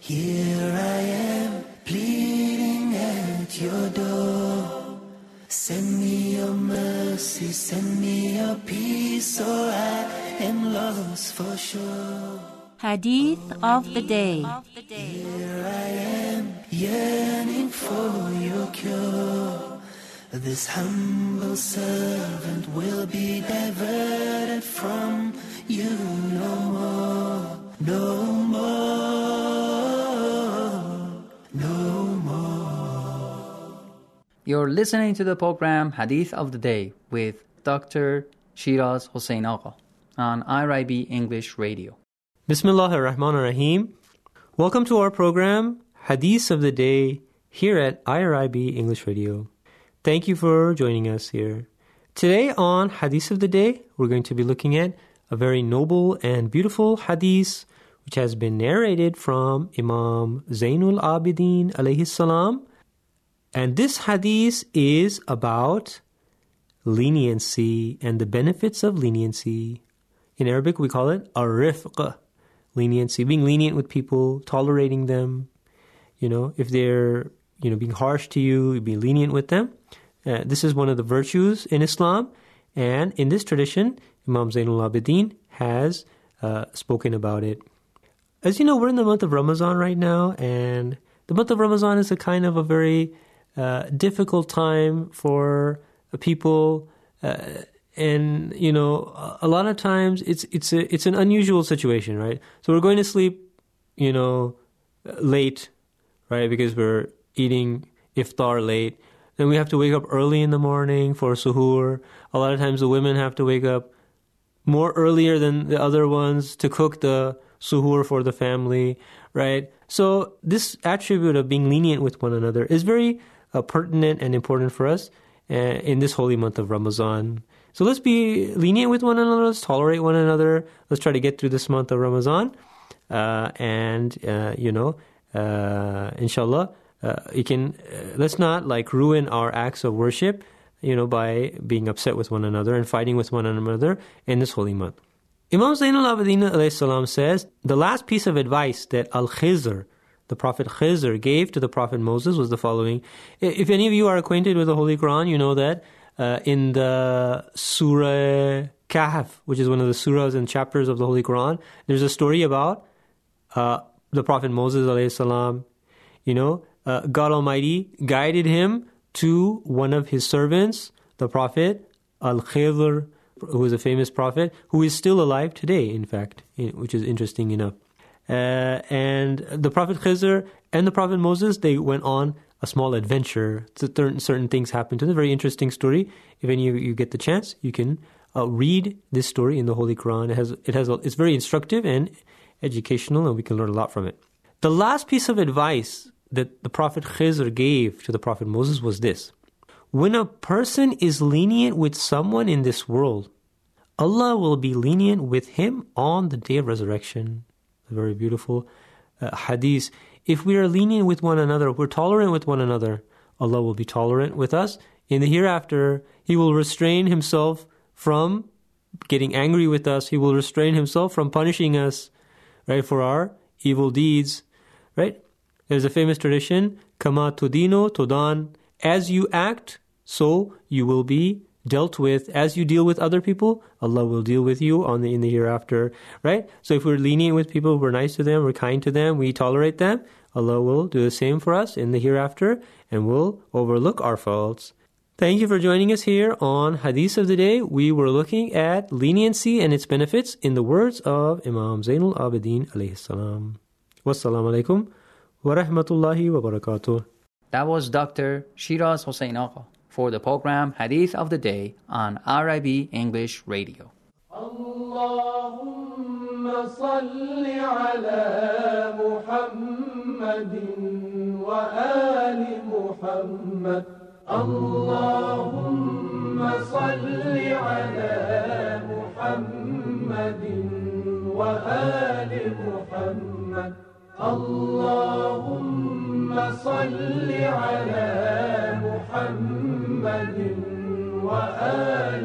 Here I am, pleading at your door. Send me your mercy, send me your peace, or I am lost for sure. Hadith of the Day. Here I am, yearning for your cure. This humble servant will be diverted from you no more, no more, no more. You're listening to the program Hadith of the Day with Dr. Shiraz Hossein Agha on IRIB English Radio. Bismillahir Rahmanir Rahim. Welcome to our program Hadith of the Day here at IRIB English Radio. Thank you for joining us here. Today on Hadith of the Day, we're going to be looking at a very noble and beautiful hadith which has been narrated from Imam Zainul Abidin alayhi salam. And this hadith is about leniency and the benefits of leniency. In Arabic, we call it ar-rifq, leniency, being lenient with people, tolerating them. You know, if they're, being harsh to you, be lenient with them. This is one of the virtues in Islam. And in this tradition, Imam Zainul Abidin has spoken about it. As you know, we're in the month of Ramadan right now, and the month of Ramadan is a kind of a very difficult time for people, and a lot of times it's an unusual situation, right? So we're going to sleep, late, right? Because we're eating iftar late. Then we have to wake up early in the morning for suhoor. A lot of times the women have to wake up more earlier than the other ones to cook the suhoor for the family, right? So this attribute of being lenient with one another is very pertinent and important for us in this holy month of Ramadan. So let's be lenient with one another. Let's tolerate one another. Let's try to get through this month of Ramadan. Inshallah, let's not ruin our acts of worship, by being upset with one another and fighting with one another in this holy month. Imam Zainul Abidin alayhi salam says, the last piece of advice that Al-Khizr, the Prophet Khizr, gave to the Prophet Moses was the following. If any of you are acquainted with the Holy Quran, you know that in the Surah Kahf, which is one of the surahs and chapters of the Holy Quran, there's a story about the Prophet Moses alayhi salam. God Almighty guided him to one of his servants, the Prophet Al-Khizr, who is a famous prophet, who is still alive today, in fact, which is interesting enough. And the Prophet Khizr and the Prophet Moses, they went on a small adventure. Certain things happened to them. Very interesting story. If any of you get the chance, you can read this story in the Holy Quran. It's very instructive and educational, and we can learn a lot from it. The last piece of advice that the Prophet Khizr gave to the Prophet Moses was this. When a person is lenient with someone in this world, Allah will be lenient with him on the day of resurrection. A very beautiful hadith. If we are lenient with one another, if we're tolerant with one another, Allah will be tolerant with us. In the hereafter, He will restrain Himself from getting angry with us. He will restrain Himself from punishing us, right, for our evil deeds, right? There's a famous tradition, Kama tudino tudan, as you act, so you will be dealt with. As you deal with other people, Allah will deal with you in the hereafter, right? So if we're lenient with people, we're nice to them, we're kind to them, we tolerate them, Allah will do the same for us in the hereafter and will overlook our faults. Thank you for joining us here on Hadith of the Day. We were looking at leniency and its benefits in the words of Imam Zainul Abidin alayhi salam. Wassalamu alaikum wa rahmatullahi wa barakatuh. That was Dr. Shiraz Hossein Agha for the program Hadith of the Day on IRIB English Radio. Allahumma salli ala Muhammadin wa ali Muhammad. Allahumma salli ala Muhammadin wa ali Muhammad. Allahumma salli ala Muhammadin wa ali